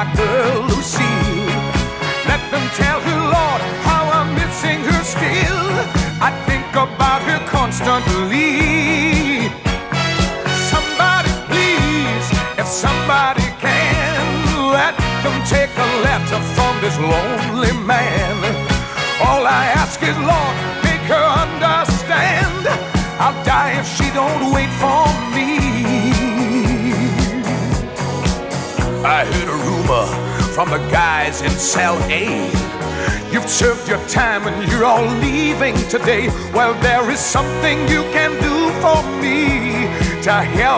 my girl Lucille. Let them tell her, Lord, how I'm missing her still. I think about her constantly. Somebody please, if somebody can, let them take a letter from this lonely man. All I ask is, Lord, make her understand. I'll die if she don't wait for me. I heard a rumor from the guys in cell A. You've served your time and you're all leaving today. Well, there is something you can do for me to help